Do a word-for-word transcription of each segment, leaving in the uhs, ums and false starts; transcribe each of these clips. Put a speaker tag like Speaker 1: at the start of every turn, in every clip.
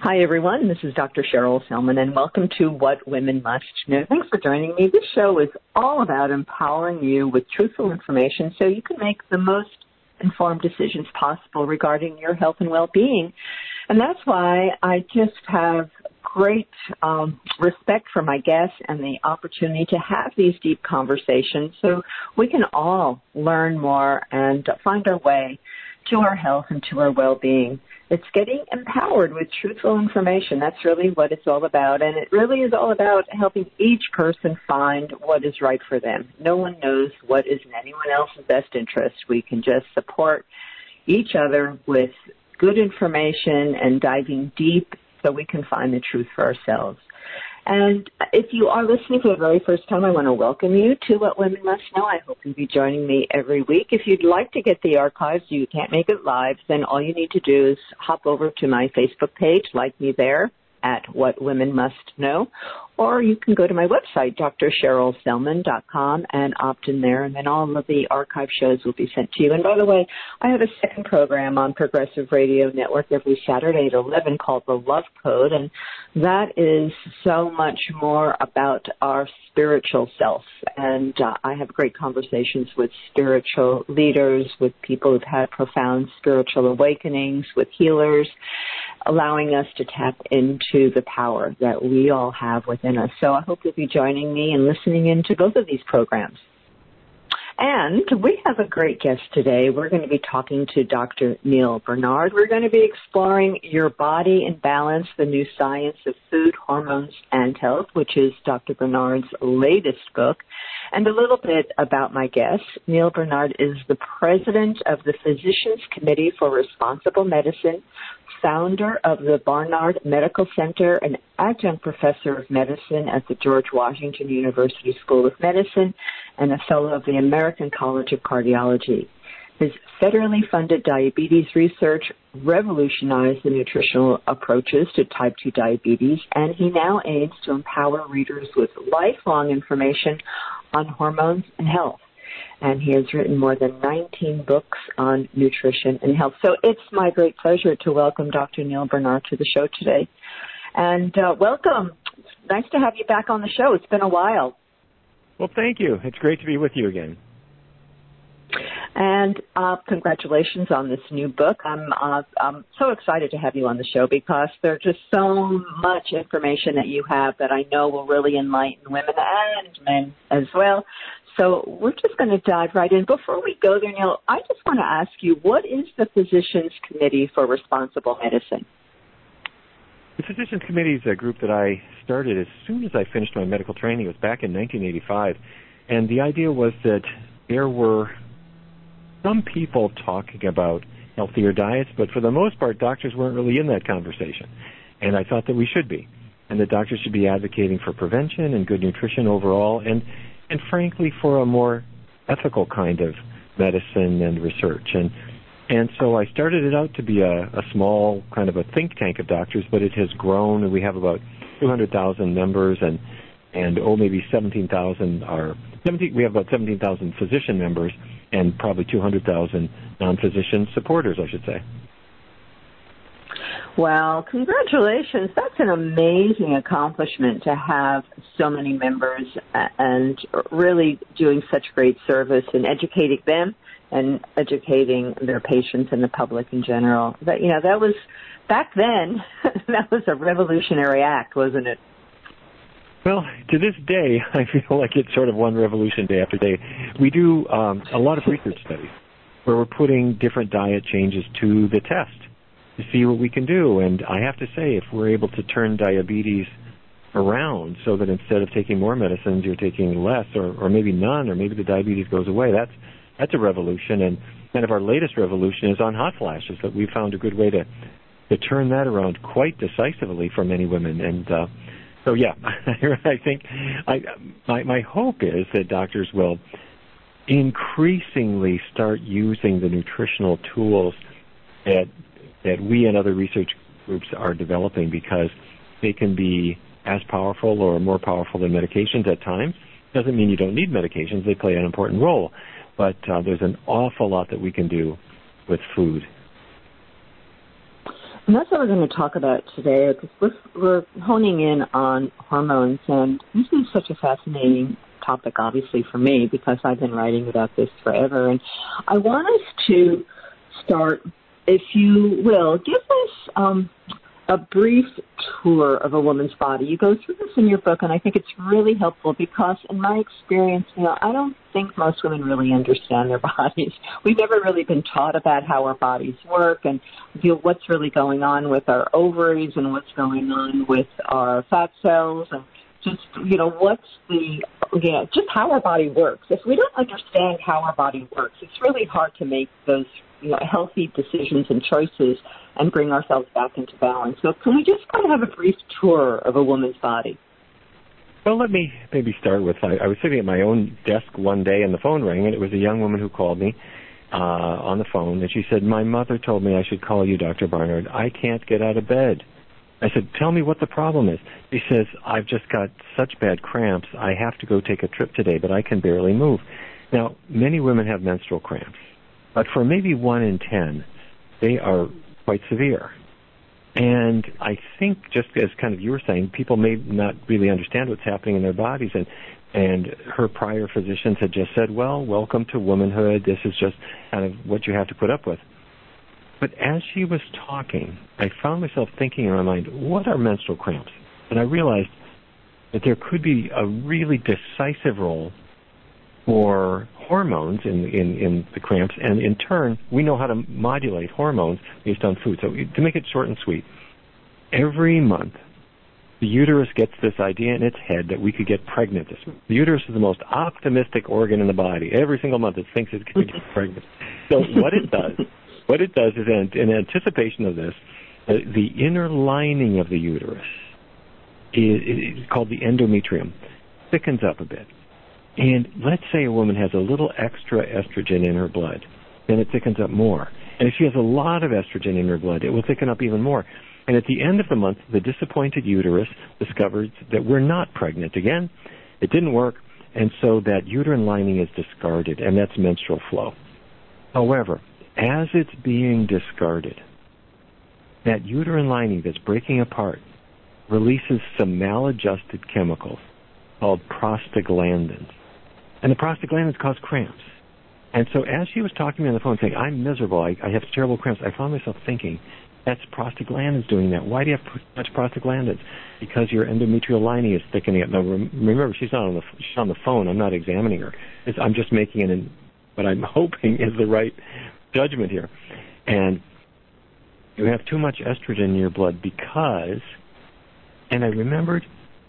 Speaker 1: Hi, everyone. This is Doctor Cheryl Selman, and welcome to What Women Must Know. Thanks for joining me. This show is all about empowering you with truthful information so you can make the most informed decisions possible regarding your health and well-being. And that's why I just have great um, respect for my guests and the opportunity to have these deep conversations so we can all learn more and find our way to our health and to our well-being. It's getting empowered with truthful information. That's really what it's all about. And it really is all about helping each person find what is right for them. No one knows what is in anyone else's best interest. We can just support each other with good information and diving deep so we can find the truth for ourselves. And if you are listening for the very first time, I want to welcome you to What Women Must Know. I hope you'll be joining me every week. If you'd like to get the archives, you can't make it live, then all you need to do is hop over to my Facebook page, like me there, at What Women Must Know, or you can go to my website, D R Cheryl Selman dot com, and opt in there, and then all of the archive shows will be sent to you. And by the way, I have a second program on Progressive Radio Network every Saturday at eleven called The Love Code, and that is so much more about our spiritual self. And uh, I have great conversations with spiritual leaders, with people who've had profound spiritual awakenings, with healers, allowing us to tap into the power that we all have within us. So I hope you'll be joining me and listening into both of these programs. And we have a great guest today. We're going to be talking to Doctor Neal Barnard. We're going to be exploring Your Body in Balance, the New Science of Food, Hormones, and Health, which is Doctor Barnard's latest book. And a little bit about my guest. Neal Barnard is the president of the Physicians Committee for Responsible Medicine, founder of the Barnard Medical Center, an adjunct professor of medicine at the George Washington University School of Medicine, and a fellow of the American College of Cardiology. His federally funded diabetes research revolutionized the nutritional approaches to type two diabetes, and he now aims to empower readers with lifelong information on hormones and health. And he has written more than nineteen books on nutrition and health. So it's my great pleasure to welcome Doctor Neal Barnard to the show today. And uh, welcome. It's nice to have you back on the show. It's been a while.
Speaker 2: Well, thank you. It's great to be with you again.
Speaker 1: And uh, congratulations on this new book. I'm, uh, I'm so excited to have you on the show because there's just so much information that you have that I know will really enlighten women and men as well. So we're just going to dive right in. Before we go there, Neal, I just want to ask you, what is the Physicians Committee for Responsible Medicine?
Speaker 2: The Physicians Committee is a group that I started as soon as I finished my medical training. It was back in nineteen eighty-five. And the idea was that there were some people talking about healthier diets, but for the most part, doctors weren't really in that conversation. And I thought that we should be, and that doctors should be advocating for prevention and good nutrition overall, and and frankly, for a more ethical kind of medicine and research. And and so I started it out to be a, a small kind of a think tank of doctors, but it has grown, and we have about two hundred thousand members, and, and oh, maybe seventeen thousand are, seventeen, we have about seventeen thousand physician members, and probably two hundred thousand non-physician supporters, I should say.
Speaker 1: Well, congratulations. That's an amazing accomplishment to have so many members and really doing such great service in educating them and educating their patients and the public in general. That, you know, that was, back then, that was a revolutionary act, wasn't it?
Speaker 2: Well, to this day, I feel like it's sort of one revolution day after day. We do um, a lot of research studies where we're putting different diet changes to the test to see what we can do. And I have to say, if we're able to turn diabetes around so that instead of taking more medicines, you're taking less or, or maybe none, or maybe the diabetes goes away, that's that's a revolution. And kind of our latest revolution is on hot flashes, that we found a good way to, to turn that around quite decisively for many women. And uh, so, yeah, I think I, my, my hope is that doctors will increasingly start using the nutritional tools that that we and other research groups are developing, because they can be as powerful or more powerful than medications at times. Doesn't mean you don't need medications. They play an important role. But uh, there's an awful lot that we can do with food.
Speaker 1: And that's what we're going to talk about today. Because we're honing in on hormones, and this is such a fascinating topic, obviously, for me, because I've been writing about this forever. And I want us to start, if you will, give us um, a brief tour of a woman's body. You go through this in your book, and I think it's really helpful because, in my experience, you know, I don't think most women really understand their bodies. We've never really been taught about how our bodies work and you know, what's really going on with our ovaries and what's going on with our fat cells and just, you know, what's the, yeah, just how our body works. If we don't understand how our body works, it's really hard to make those, you know, healthy decisions and choices and bring ourselves back into balance. So can we just kind of have a brief tour of a woman's body?
Speaker 2: Well, let me maybe start with, I, I was sitting at my own desk one day and the phone rang, and it was a young woman who called me uh, on the phone, and she said, my mother told me I should call you, Doctor Barnard. I can't get out of bed. I said, tell me what the problem is. She says, I've just got such bad cramps, I have to go take a trip today, but I can barely move. Now, many women have menstrual cramps, but for maybe one in ten, they are quite severe. And I think, just as kind of you were saying, people may not really understand what's happening in their bodies. And, and her prior physicians had just said, well, welcome to womanhood. This is just kind of what you have to put up with. But as she was talking, I found myself thinking in my mind, what are menstrual cramps? And I realized that there could be a really decisive role for hormones in, in, in the cramps, and in turn, we know how to modulate hormones based on food. So to make it short and sweet, every month, the uterus gets this idea in its head that we could get pregnant. The uterus is the most optimistic organ in the body. Every single month it thinks it's going to get pregnant. So what it does, what it does is, in, in anticipation of this, uh, the inner lining of the uterus is, is called the endometrium, thickens up a bit. And let's say a woman has a little extra estrogen in her blood, then it thickens up more. And if she has a lot of estrogen in her blood, it will thicken up even more. And at the end of the month, the disappointed uterus discovers that we're not pregnant again. It didn't work, and so that uterine lining is discarded, and that's menstrual flow. However, as it's being discarded, that uterine lining that's breaking apart releases some maladjusted chemicals called prostaglandins. And the prostaglandins cause cramps. And so as she was talking to me on the phone saying, I'm miserable, I, I have terrible cramps, I found myself thinking, that's prostaglandins doing that. Why do you have such prostaglandins? Because your endometrial lining is thickening up. Now remember, she's not on the, she's on the phone. I'm not examining her. It's, I'm just making an, what I'm hoping is the right judgment here. And you have too much estrogen in your blood because, and I remembered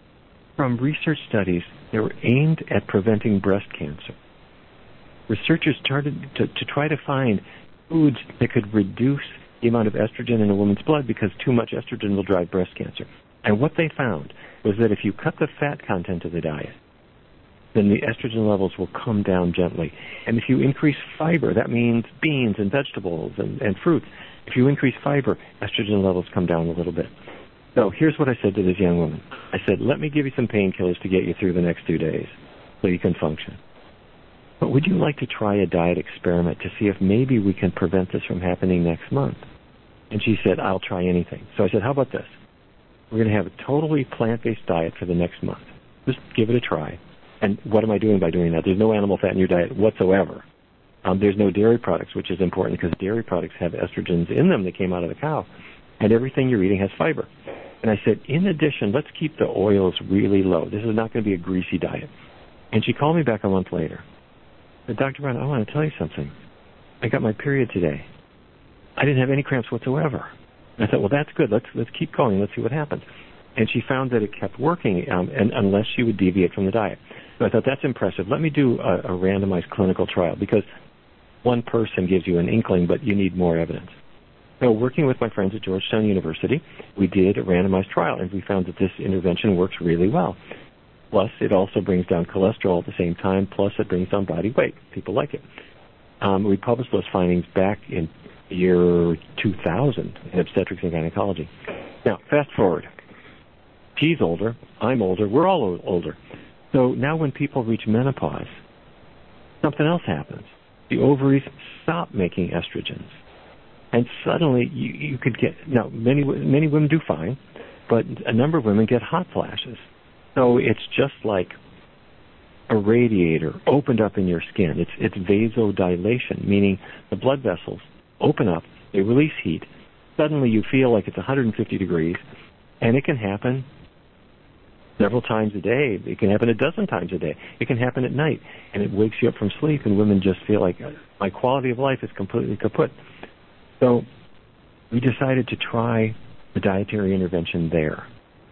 Speaker 2: from research studies that were aimed at preventing breast cancer. Researchers started to, to try to find foods that could reduce the amount of estrogen in a woman's blood because too much estrogen will drive breast cancer. And what they found was that if you cut the fat content of the diet, then the estrogen levels will come down gently. And if you increase fiber, that means beans and vegetables and, and fruits. If you increase fiber, estrogen levels come down a little bit. So here's what I said to this young woman. I said, let me give you some painkillers to get you through the next two days so you can function. But would you like to try a diet experiment to see if maybe we can prevent this from happening next month? And she said, I'll try anything. So I said, how about this? We're going to have a totally plant-based diet for the next month. Just give it a try. And what am I doing by doing that? There's no animal fat in your diet whatsoever. Um, there's no dairy products, which is important because dairy products have estrogens in them that came out of the cow. And everything you're eating has fiber. And I said, in addition, let's keep the oils really low. This is not going to be a greasy diet. And she called me back a month later. I said, Doctor Brown, I want to tell you something. I got my period today. I didn't have any cramps whatsoever. And I thought, well, that's good. Let's let's keep going. Let's see what happens. And she found that it kept working um, and unless she would deviate from the diet. So I thought, that's impressive. Let me do a, a randomized clinical trial because one person gives you an inkling, but you need more evidence. So working with my friends at Georgetown University, we did a randomized trial, and we found that this intervention works really well. Plus, it also brings down cholesterol at the same time, plus it brings down body weight. People like it. Um, we published those findings back in year two thousand in Obstetrics and Gynecology. Now, fast forward. She's older, I'm older, we're all older. So now when people reach menopause, something else happens. The ovaries stop making estrogens. And suddenly you, you could get, now many, many women do fine, but a number of women get hot flashes. So it's just like a radiator opened up in your skin. It's, it's vasodilation, meaning the blood vessels open up, they release heat. Suddenly you feel like it's one hundred fifty degrees, and it can happen several times a day. It can happen a dozen times a day. It can happen at night, and it wakes you up from sleep, and women just feel like, my quality of life is completely kaput. So we decided to try the dietary intervention there.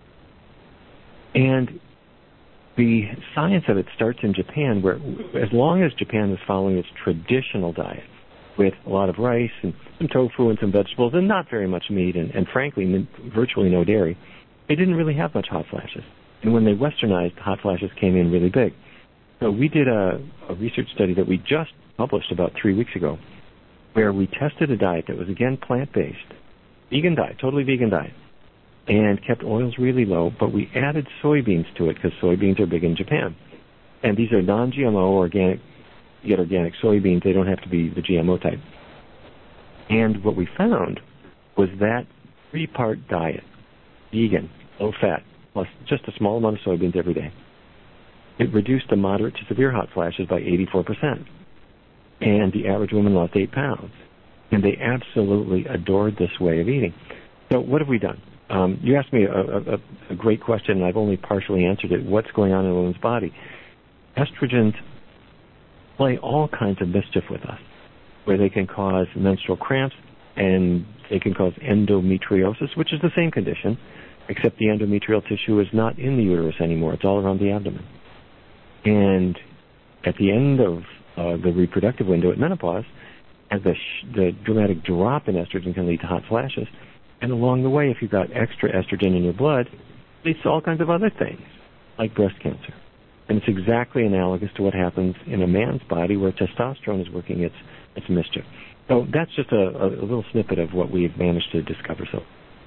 Speaker 2: And the science of it starts in Japan, where as long as Japan was following its traditional diet, with a lot of rice and some tofu and some vegetables and not very much meat and, and frankly, virtually no dairy, they didn't really have much hot flashes. And when they westernized, hot flashes came in really big. So we did a, a research study that we just published about three weeks ago, where we tested a diet that was, again, plant-based, vegan diet, totally vegan diet, and kept oils really low, but we added soybeans to it because soybeans are big in Japan. And these are non-G M O, organic, you get organic soybeans. They don't have to be the G M O type. And what we found was that three-part diet, vegan, low-fat, plus just a small amount of soybeans every day, it reduced the moderate to severe hot flashes by eighty-four percent. And the average woman lost eight pounds. And they absolutely adored this way of eating. So what have we done? Um, you asked me a, a, a great question, and I've only partially answered it. What's going on in a woman's body? Estrogens play all kinds of mischief with us, where they can cause menstrual cramps, and they can cause endometriosis, which is the same condition, except the endometrial tissue is not in the uterus anymore. It's all around the abdomen. And at the end of uh, the reproductive window at menopause, as the, sh- the dramatic drop in estrogen can lead to hot flashes. And along the way, if you've got extra estrogen in your blood, it leads to all kinds of other things, like breast cancer. And it's exactly analogous to what happens in a man's body where testosterone is working its, its mischief. So that's just a, a little snippet of what we've managed to discover. So,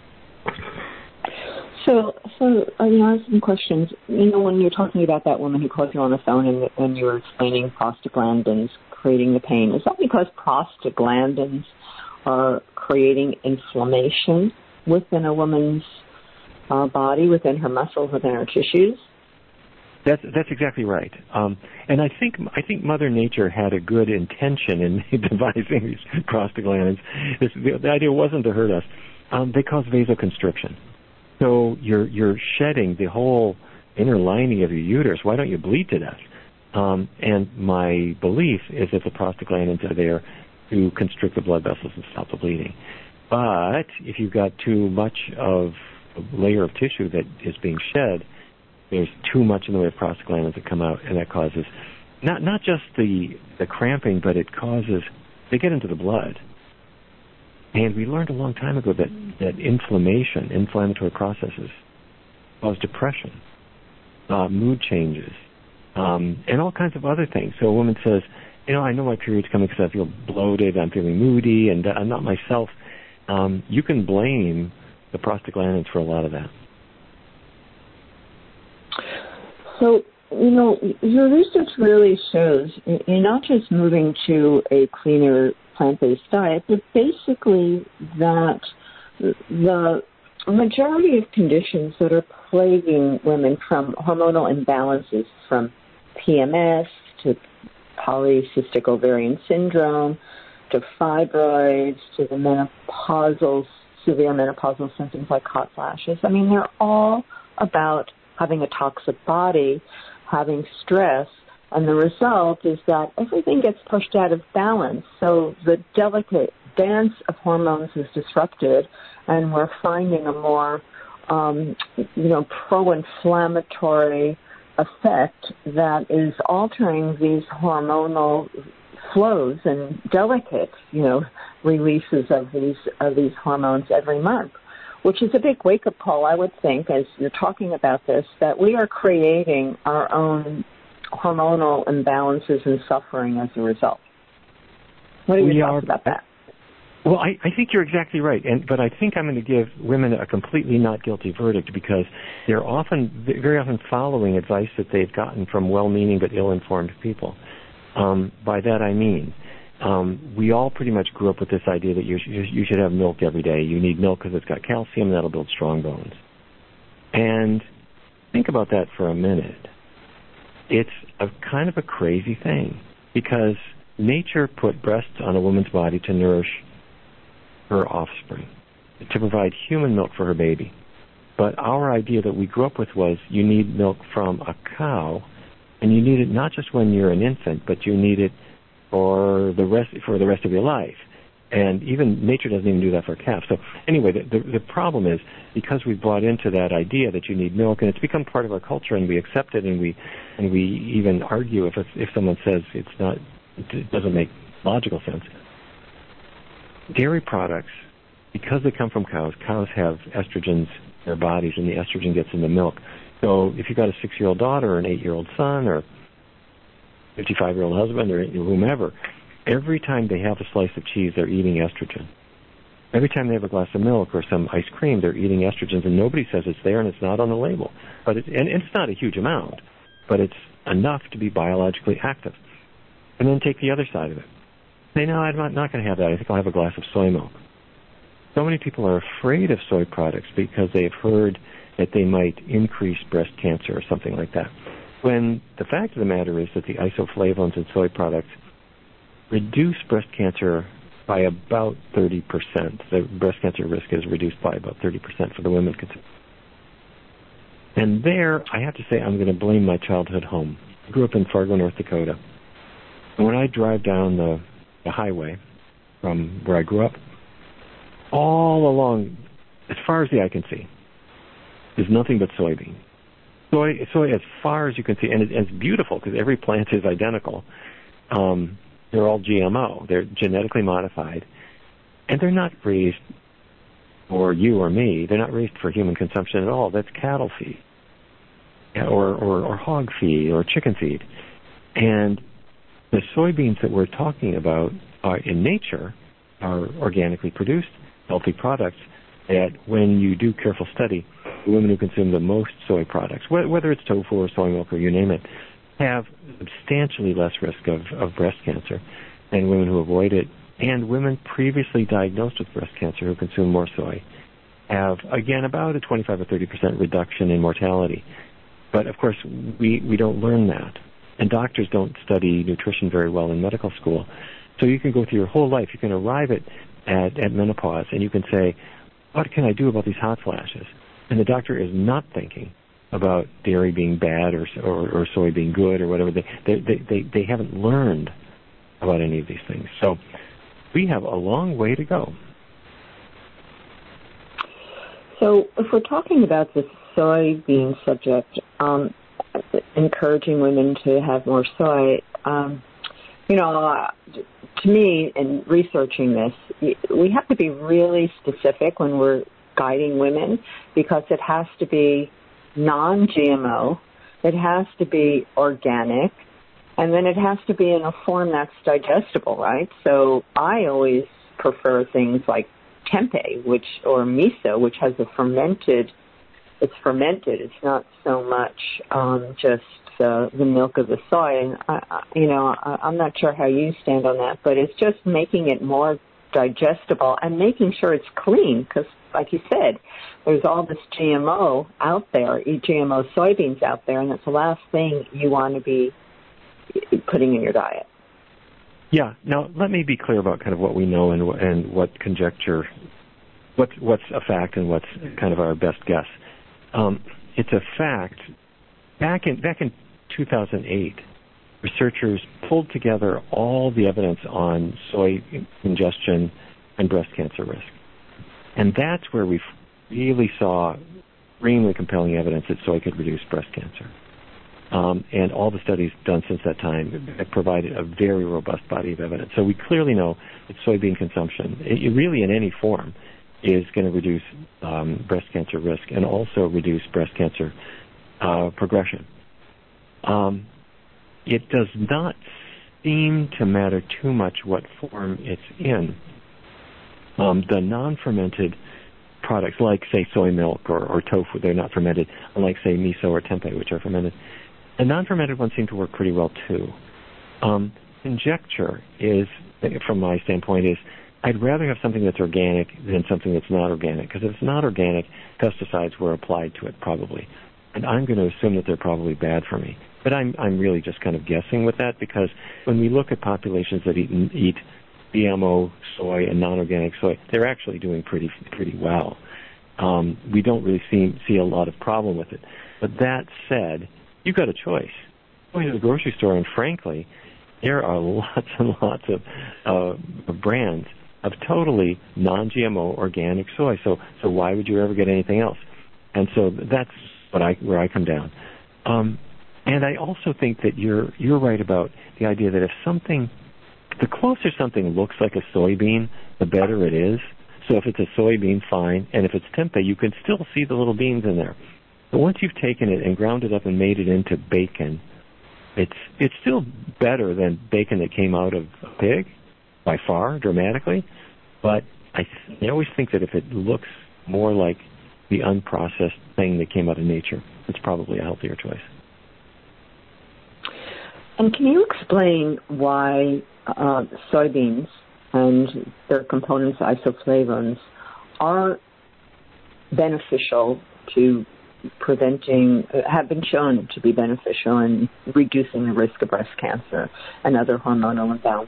Speaker 1: so, so uh, you know, I have some questions. You know, when you're talking about that woman who called you on the phone and, and you were explaining prostaglandins creating the pain, is that because prostaglandins are creating inflammation within a woman's uh, body, within her muscles, within her tissues?
Speaker 2: That's that's exactly right, um, and I think I think Mother Nature had a good intention in devising these prostaglandins. This, the, the idea wasn't to hurt us. Um, they cause vasoconstriction, so you're you're shedding the whole inner lining of your uterus. Why don't you bleed to death? Um, and my belief is that the prostaglandins are there to constrict the blood vessels and stop the bleeding. But if you've got too much of a layer of tissue that is being shed, there's too much in the way of prostaglandins that come out, and that causes not not just the the cramping, but it causes, they get into the blood. And we learned a long time ago that, that inflammation, inflammatory processes, cause depression, uh, mood changes, um, and all kinds of other things. So a woman says, you know, I know my period's coming because I feel bloated, I'm feeling moody, and I'm not myself. Um, you can blame the prostaglandins for a lot of that.
Speaker 1: So, you know, your research really shows you're not just moving to a cleaner plant-based diet, but basically that the majority of conditions that are plaguing women, from hormonal imbalances, from P M S to polycystic ovarian syndrome to fibroids to the menopausal, severe menopausal symptoms like hot flashes, I mean, they're all about having a toxic body, having stress, and the result is that everything gets pushed out of balance. So the delicate dance of hormones is disrupted, and we're finding a more, um, you know, pro-inflammatory effect that is altering these hormonal flows and delicate, you know, releases of these of these hormones every month, which is a big wake-up call, I would think, as you're talking about this, that we are creating our own hormonal imbalances and suffering as a result. What are your
Speaker 2: we
Speaker 1: thoughts
Speaker 2: are,
Speaker 1: about that?
Speaker 2: Well, I, I think you're exactly right, and but I think I'm going to give women a completely not guilty verdict, because they're often, very often following advice that they've gotten from well-meaning but ill-informed people. Um, by that I mean, Um, we all pretty much grew up with this idea that you, sh- you should have milk every day. You need milk because it's got calcium, and that'll build strong bones. And think about that for a minute. It's a kind of a crazy thing because nature put breasts on a woman's body to nourish her offspring, to provide human milk for her baby. But our idea that we grew up with was you need milk from a cow, and you need it not just when you're an infant, but you need it for the rest for the rest of your life. And even nature doesn't even do that for calves. So anyway, the, the, the problem is because we've bought into that idea that you need milk, and it's become part of our culture, and we accept it, and we and we even argue if it's, if someone says it's not, it doesn't make logical sense. Dairy products, because they come from cows, cows have estrogens in their bodies, and the estrogen gets in the milk. So if you've got a six-year-old daughter or an eight-year-old son or fifty-five-year-old husband or whomever, every time they have a slice of cheese, they're eating estrogen. Every time they have a glass of milk or some ice cream, they're eating estrogens, and nobody says it's there, and it's not on the label. But it, and it's not a huge amount, but it's enough to be biologically active. And then take the other side of it. Say, no, I'm not, not going to have that. I think I'll have a glass of soy milk. So many people are afraid of soy products because they've heard that they might increase breast cancer or something like that. When the fact of the matter is that the isoflavones in soy products reduce breast cancer by about thirty percent. The breast cancer risk is reduced by about thirty percent for the women. And there, I have to say, I'm going to blame my childhood home. I grew up in Fargo, North Dakota. And when I drive down the, the highway from where I grew up, all along, as far as the eye can see, is nothing but soybean. Soy, soy as far as you can see, and, it, and it's beautiful because every plant is identical. Um, they're all G M O. They're genetically modified, and they're not raised for you or me. They're not raised for human consumption at all. That's cattle feed, or, or, or hog feed, or chicken feed. And the soybeans that we're talking about are in nature are organically produced, healthy products that when you do careful study, the women who consume the most soy products, whether it's tofu or soy milk or you name it, have substantially less risk of, of breast cancer than women who avoid it. And women previously diagnosed with breast cancer who consume more soy have, again, about a twenty-five or thirty percent reduction in mortality. But, of course, we, we don't learn that. And doctors don't study nutrition very well in medical school. So you can go through your whole life. You can arrive at, at, at menopause, and you can say, what can I do about these hot flashes? And the doctor is not thinking about dairy being bad or or, or soy being good or whatever. They, they they they they haven't learned about any of these things. So we have a long way to go.
Speaker 1: So if we're talking about the soybean subject, um, encouraging women to have more soy, um, you know, uh, to me, in researching this, we have to be really specific when we're guiding women because it has to be non-G M O, it has to be organic, and then it has to be in a form that's digestible, right? So I always prefer things like tempeh, which or miso, which has a fermented, it's fermented. It's not so much um, just uh, the milk of the soy. And, I, I, you know, I, I'm not sure how you stand on that, but it's just making it more digestible and making sure it's clean because, like you said, there's all this G M O out there, G M O soybeans out there, and that's the last thing you want to be putting in your diet.
Speaker 2: Yeah. Now, let me be clear about kind of what we know and and what conjecture, what's what's a fact and what's kind of our best guess. Um, it's a fact. Back in back in two thousand eight, researchers pulled together all the evidence on soy ingestion and breast cancer risk. And that's where we really saw extremely compelling evidence that soy could reduce breast cancer. Um, and all the studies done since that time have provided a very robust body of evidence. So we clearly know that soybean consumption, it, really in any form, is going to reduce um, breast cancer risk and also reduce breast cancer uh, progression. Um, it does not seem to matter too much what form it's in. Um, the non-fermented products, like, say, soy milk or, or tofu, they're not fermented, unlike, say, miso or tempeh, which are fermented. The non-fermented ones seem to work pretty well, too. Um, conjecture is, from my standpoint, is I'd rather have something that's organic than something that's not organic, because if it's not organic, pesticides were applied to it probably. And I'm going to assume that they're probably bad for me. But I'm I'm really just kind of guessing with that, because when we look at populations that eat, eat G M O soy and non-organic soy, they're actually doing pretty pretty well. Um, we don't really see, see a lot of problem with it. But that said, you've got a choice. Going to the grocery store, and frankly, there are lots and lots of, uh, of brands of totally non-G M O organic soy. So so why would you ever get anything else? And so that's what I where I come down. Um, and I also think that you're you're right about the idea that if something, the closer something looks like a soybean, the better it is. So if it's a soybean, fine. And if it's tempeh, you can still see the little beans in there. But once you've taken it and ground it up and made it into bacon, it's it's still better than bacon that came out of a pig, by far, dramatically. But I, th- I always think that if it looks more like the unprocessed thing that came out of nature, it's probably a healthier choice.
Speaker 1: And can you explain why uh, soybeans and their components, isoflavones, are beneficial to preventing, uh, have been shown to be beneficial in reducing the risk of breast cancer and other hormonal imbalances?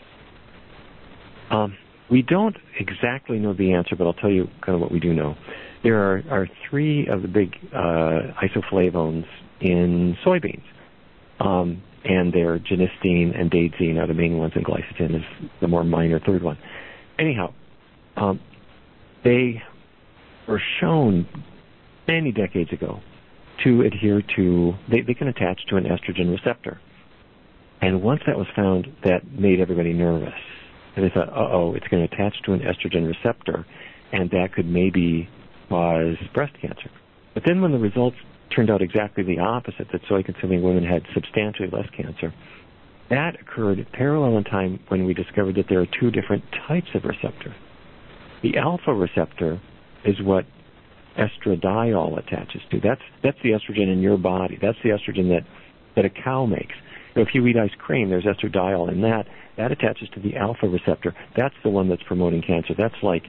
Speaker 2: Um, we don't exactly know the answer, but I'll tell you kind of what we do know. There are, are three of the big uh, isoflavones in soybeans. Um, and they're genistein and daidzein are the main ones, and glycine is the more minor third one. Anyhow, um, they were shown many decades ago to adhere to, they, they can attach to an estrogen receptor. And once that was found, that made everybody nervous. And they thought, uh-oh, it's going to attach to an estrogen receptor, and that could maybe cause breast cancer. But then when the results turned out exactly the opposite, that soy-consuming women had substantially less cancer, that occurred parallel in time when we discovered that there are two different types of receptor. The alpha receptor is what estradiol attaches to. That's that's the estrogen in your body. That's the estrogen that, that a cow makes. So if you eat ice cream, there's estradiol in that. That attaches to the alpha receptor. That's the one that's promoting cancer. That's like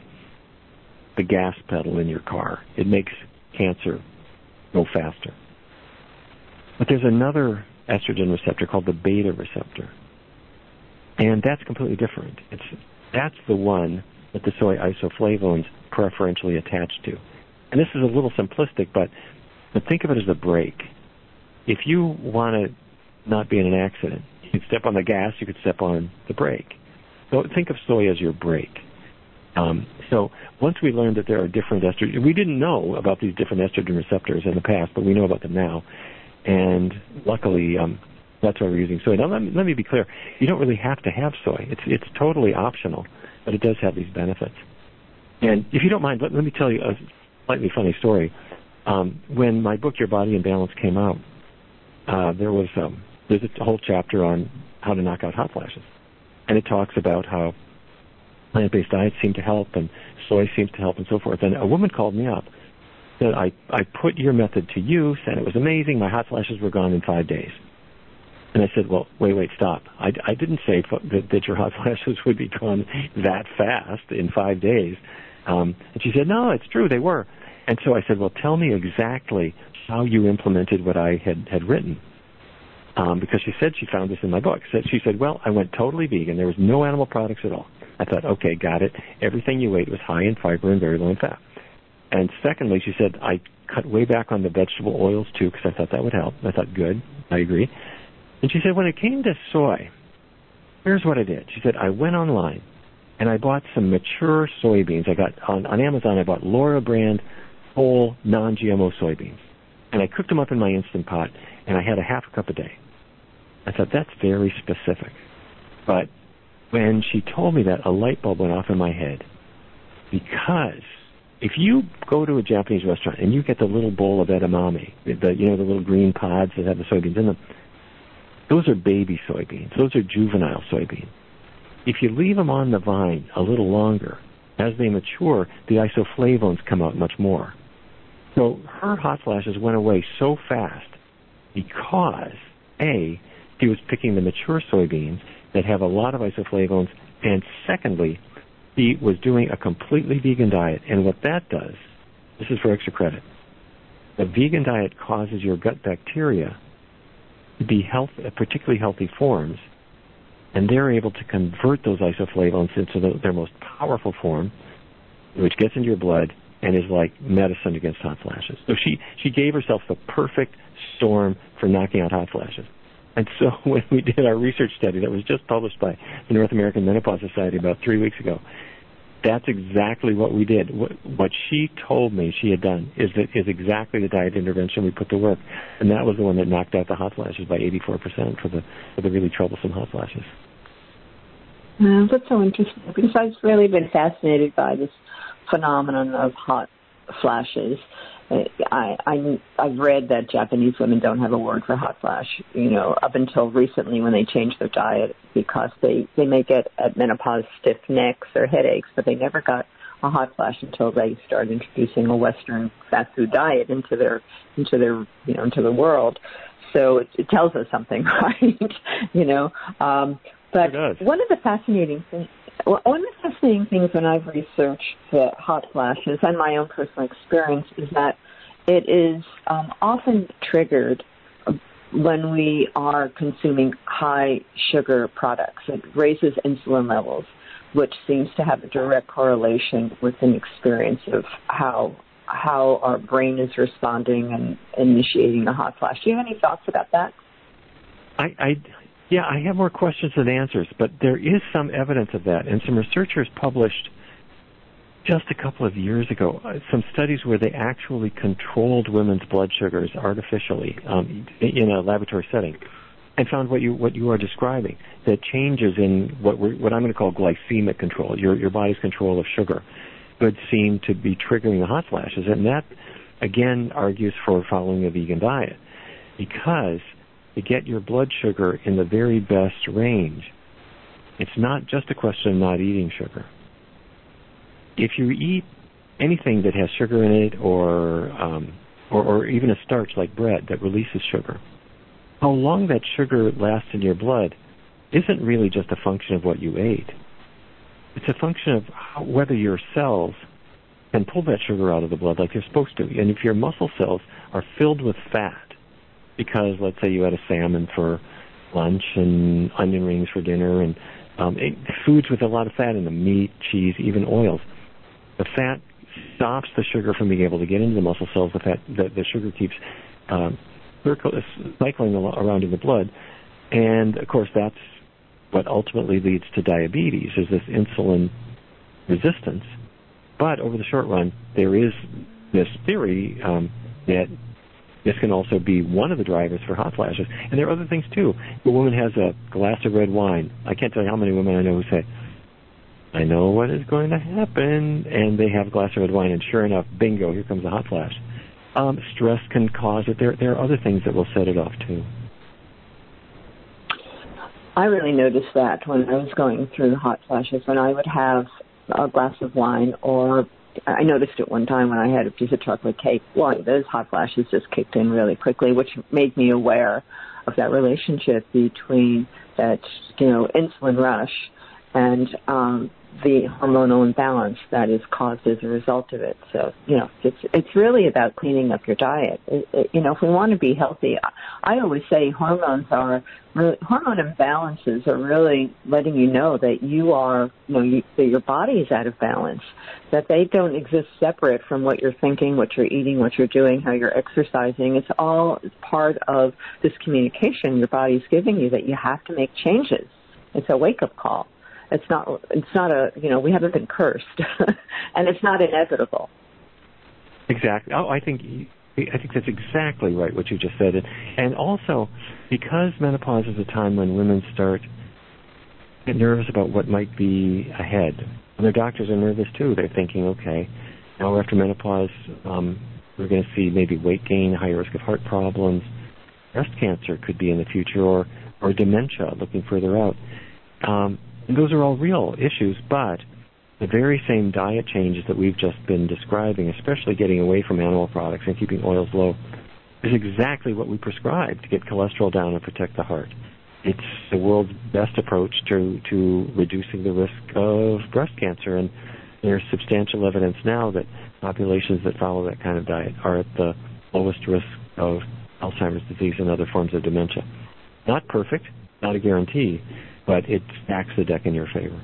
Speaker 2: the gas pedal in your car. It makes cancer go faster. But there's another estrogen receptor called the beta receptor. And that's completely different. It's that's the one that the soy isoflavones preferentially attach to. And this is a little simplistic, but, but think of it as a brake. If you want to not be in an accident, you could step on the gas, you could step on the brake. So think of soy as your brake. Um, so once we learned that there are different estrogen, we didn't know about these different estrogen receptors in the past, but we know about them now. And luckily, um, that's why we're using soy. Now, let me, let me be clear. You don't really have to have soy. It's it's totally optional, but it does have these benefits. And if you don't mind, let, let me tell you a slightly funny story. Um, when my book, Your Body in Balance, came out, uh, there was um, there's a whole chapter on how to knock out hot flashes. And it talks about how plant-based diets seem to help and soy seems to help and so forth. And a woman called me up, said, I, I put your method to use, and it was amazing. My hot flashes were gone in five days. And I said, well, wait, wait, stop. I, I didn't say that, that your hot flashes would be gone that fast in five days. Um, and she said, no, it's true, they were. And so I said, well, tell me exactly how you implemented what I had, had written. Um, because she said she found this in my book. So she said, well, I went totally vegan. There was no animal products at all. I thought, okay, got it. Everything you ate was high in fiber and very low in fat. And secondly, she said, I cut way back on the vegetable oils, too, because I thought that would help. I thought, good, I agree. And she said, when it came to soy, here's what I did. She said, I went online, and I bought some mature soybeans. I got, on, on Amazon, I bought Laura brand whole non-G M O soybeans. And I cooked them up in my Instant Pot, and I had a half a cup a day. I thought, that's very specific. But when she told me that, a light bulb went off in my head. Because if you go to a Japanese restaurant and you get the little bowl of edamame, the, you know, the little green pods that have the soybeans in them, those are baby soybeans. Those are juvenile soybeans. If you leave them on the vine a little longer, as they mature, the isoflavones come out much more. So her hot flashes went away so fast because, A, she was picking the mature soybeans, that have a lot of isoflavones, and secondly, he was doing a completely vegan diet. And what that does, this is for extra credit, the vegan diet causes your gut bacteria to be health, particularly healthy forms, and they're able to convert those isoflavones into the, their most powerful form, which gets into your blood and is like medicine against hot flashes. So she, she gave herself the perfect storm for knocking out hot flashes. And so when we did our research study that was just published by the North American Menopause Society about three weeks ago, that's exactly what we did. What, what she told me she had done is that is exactly the diet intervention we put to work, and that was the one that knocked out the hot flashes by eighty-four percent for the for the really troublesome hot flashes.
Speaker 1: Well, that's so interesting, because I've really been fascinated by this phenomenon of hot flashes. I, I, I've read that Japanese women don't have a word for hot flash, you know, up until recently when they changed their diet, because they, they may get at menopause stiff necks or headaches, but they never got a hot flash until they started introducing a Western fast food diet into their, into their, you know, into the world. So it, it tells us something, right? you know, um, but one of the fascinating things, Well, one of the fascinating things when I've researched the hot flashes and my own personal experience is that it is um, often triggered when we are consuming high sugar products. It raises insulin levels, which seems to have a direct correlation with an experience of how how our brain is responding and initiating a hot flash. Do you have any thoughts about that?
Speaker 2: I, I Yeah, I have more questions than answers, but there is some evidence of that. And some researchers published just a couple of years ago uh, some studies where they actually controlled women's blood sugars artificially um, in a laboratory setting, and found what you what you are describing, that changes in what we're, what I'm going to call glycemic control, your your body's control of sugar, would seem to be triggering the hot flashes. And that, again, argues for following a vegan diet, because to get your blood sugar in the very best range, it's not just a question of not eating sugar. If you eat anything that has sugar in it, or, um, or or even a starch like bread that releases sugar, how long that sugar lasts in your blood isn't really just a function of what you ate. It's a function of how, whether your cells can pull that sugar out of the blood like they're supposed to. And if your muscle cells are filled with fat, because let's say you had a salmon for lunch and onion rings for dinner, and um, it, foods with a lot of fat in them, meat, cheese, even oils, the fat stops the sugar from being able to get into the muscle cells. The fat, the, the sugar keeps um, cycling around in the blood, and of course that's what ultimately leads to diabetes, is this insulin resistance. But over the short run, there is this theory um, that this can also be one of the drivers for hot flashes. And there are other things, too. If a woman has a glass of red wine, I can't tell you how many women I know who say, I know what is going to happen, and they have a glass of red wine, and sure enough, bingo, here comes a hot flash. Um, stress can cause it. There, there are other things that will set it off, too.
Speaker 1: I really noticed that when I was going through the hot flashes, when I would have a glass of wine, or I noticed it one time when I had a piece of chocolate cake. Well, those hot flashes just kicked in really quickly, which made me aware of that relationship between that, you know, insulin rush and um, the hormonal imbalance that is caused as a result of it. So, you know, it's it's really about cleaning up your diet. It, it, you know, if we want to be healthy, I, I always say hormones are really, hormone imbalances are really letting you know that you are, you know, you, that your body is out of balance, that they don't exist separate from what you're thinking, what you're eating, what you're doing, how you're exercising. It's all part of this communication your body's giving you that you have to make changes. It's a wake-up call. It's not, it's not a, you know, we haven't been cursed, and it's not inevitable.
Speaker 2: Exactly. Oh, I think, I think that's exactly right, what you just said. And also, because menopause is a time when women start to get nervous about what might be ahead, and their doctors are nervous too. They're thinking, okay, now after menopause, um, we're going to see maybe weight gain, higher risk of heart problems, breast cancer could be in the future, or, or dementia, looking further out. Um, And those are all real issues, but the very same diet changes that we've just been describing, especially getting away from animal products and keeping oils low, is exactly what we prescribe to get cholesterol down and protect the heart. it's the world's best approach to, to reducing the risk of breast cancer. And there's substantial evidence now that populations that follow that kind of diet are at the lowest risk of Alzheimer's disease and other forms of dementia. Not perfect, not a guarantee, but it stacks the deck in your favor.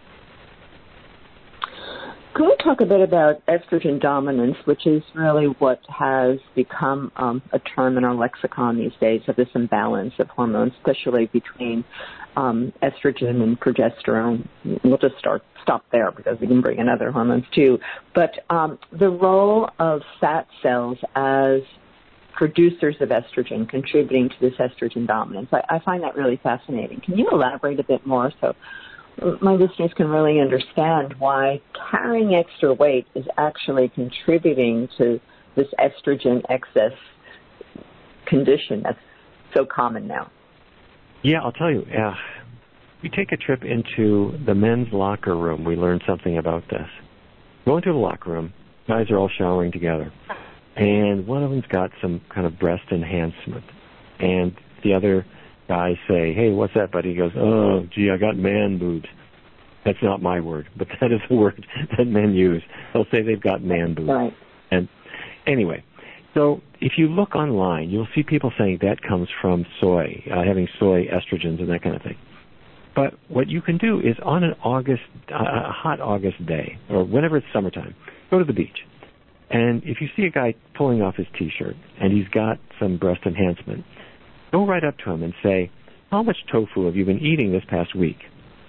Speaker 1: Can we talk a bit about estrogen dominance, which is really what has become um, a term in our lexicon these days, of this imbalance of hormones, especially between um, estrogen and progesterone. We'll just start stop there because we can bring in other hormones too. But um, the role of fat cells as producers of estrogen, contributing to this estrogen dominance, I, I find that really fascinating. Can you elaborate a bit more so my listeners can really understand why carrying extra weight is actually contributing to this estrogen excess condition that's so common now?
Speaker 2: Yeah, I'll tell you. Uh, we take a trip into the men's locker room. We learn something about this. Go into the locker room. Guys are all showering together. And one of them's got some kind of breast enhancement. And the other guys say, hey, what's that, buddy? He goes, oh, gee, I got man boobs. That's not my word, but that is the word that men use. They'll say they've got man boobs.
Speaker 1: Right.
Speaker 2: And anyway, so if you look online, you'll see people saying that comes from soy, uh, having soy estrogens and that kind of thing. But what you can do is on an August, uh, a hot August day, or whenever it's summertime, go to the beach. And if you see a guy pulling off his T-shirt and he's got some breast enhancement, go right up to him and say, how much tofu have you been eating this past week?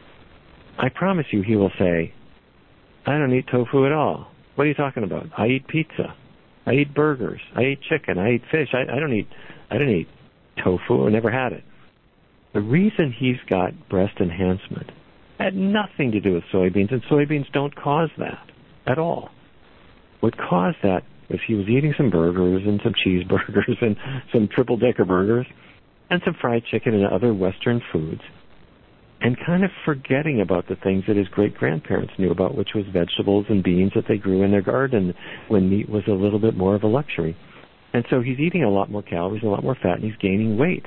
Speaker 2: I promise you he will say, I don't eat tofu at all. What are you talking about? I eat pizza. I eat burgers. I eat chicken. I eat fish. I, I don't eat I don't eat tofu. I never had it. The reason he's got breast enhancement had nothing to do with soybeans, and soybeans don't cause that at all. What caused that was he was eating some burgers and some cheeseburgers and some triple-decker burgers and some fried chicken and other Western foods, and kind of forgetting about the things that his great-grandparents knew about, which was vegetables and beans that they grew in their garden when meat was a little bit more of a luxury. And so he's eating a lot more calories, a lot more fat, and he's gaining weight.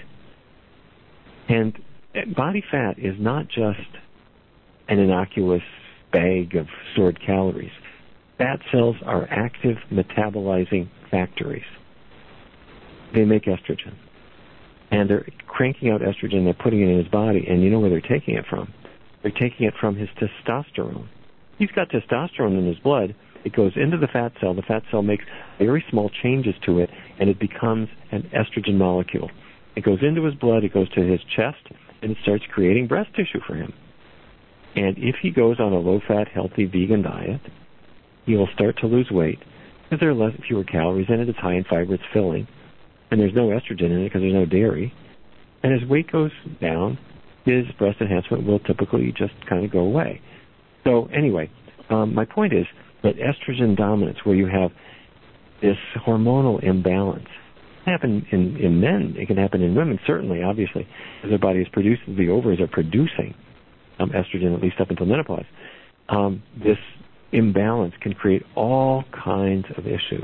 Speaker 2: And body fat is not just an innocuous bag of stored calories. Fat cells are active metabolizing factories. They make estrogen. And they're cranking out estrogen, they're putting it in his body, and you know where they're taking it from? They're taking it from his testosterone. He's got testosterone in his blood. It goes into the fat cell. The fat cell makes very small changes to it, and it becomes an estrogen molecule. It goes into his blood, it goes to his chest, and it starts creating breast tissue for him. And if he goes on a low-fat, healthy vegan diet, he will start to lose weight because there are less, fewer calories in it. It's high in fiber, it's filling. And there's no estrogen in it because there's no dairy. And as weight goes down, his breast enhancement will typically just kind of go away. So anyway, um, my point is that estrogen dominance, where you have this hormonal imbalance, can happen in, in men. It can happen in women, certainly, obviously, as their body is producing, the ovaries are producing um, estrogen, at least up until menopause. Um, this imbalance can create all kinds of issues.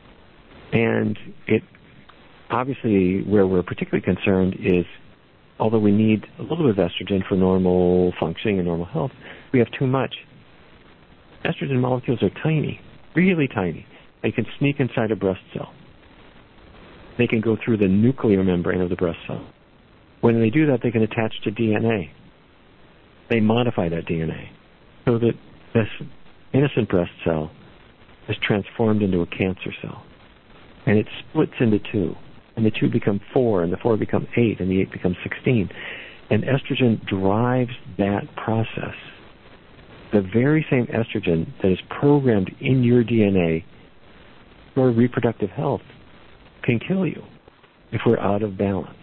Speaker 2: And it obviously, where we're particularly concerned is, although we need a little bit of estrogen for normal functioning and normal health, we have too much. Estrogen molecules are tiny, really tiny. They can sneak inside a breast cell. They can go through the nuclear membrane of the breast cell. When they do that, they can attach to D N A. They modify that D N A so that this innocent breast cell is transformed into a cancer cell. And it splits into two. And the two become four, and the four become eight, and the eight becomes sixteen. And estrogen drives that process. The very same estrogen that is programmed in your D N A for reproductive health can kill you if we're out of balance.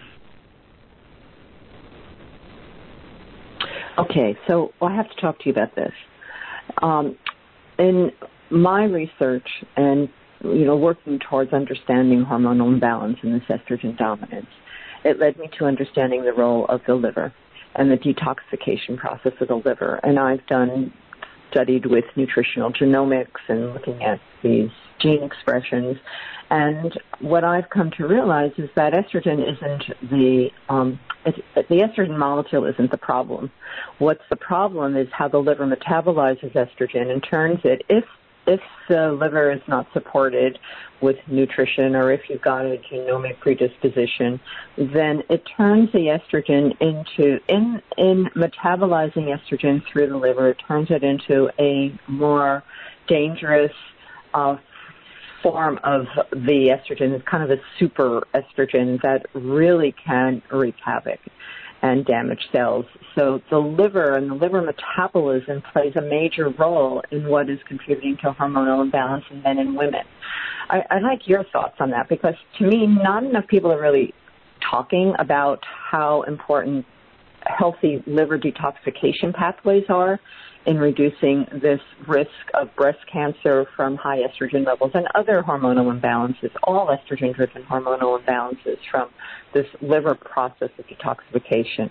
Speaker 1: Okay, so I have to talk to you about this. Um, in my research and you know, working towards understanding hormonal imbalance and this estrogen dominance, it led me to understanding the role of the liver and the detoxification process of the liver. And I've done, studied with nutritional genomics and looking at these gene expressions. And what I've come to realize is that estrogen isn't the, um, it, the estrogen molecule isn't the problem. What's the problem is how the liver metabolizes estrogen and turns it, if if the liver is not supported with nutrition or if you've got a genomic predisposition, then it turns the estrogen into, in, in metabolizing estrogen through the liver, it turns it into a more dangerous uh, form of the estrogen. It's kind of a super estrogen that really can wreak havoc and damage cells. So the liver and the liver metabolism plays a major role in what is contributing to hormonal imbalance in men and women. I, I'd like your thoughts on that, because to me, not enough people are really talking about how important healthy liver detoxification pathways are in reducing this risk of breast cancer from high estrogen levels and other hormonal imbalances, all estrogen-driven hormonal imbalances from this liver process of detoxification.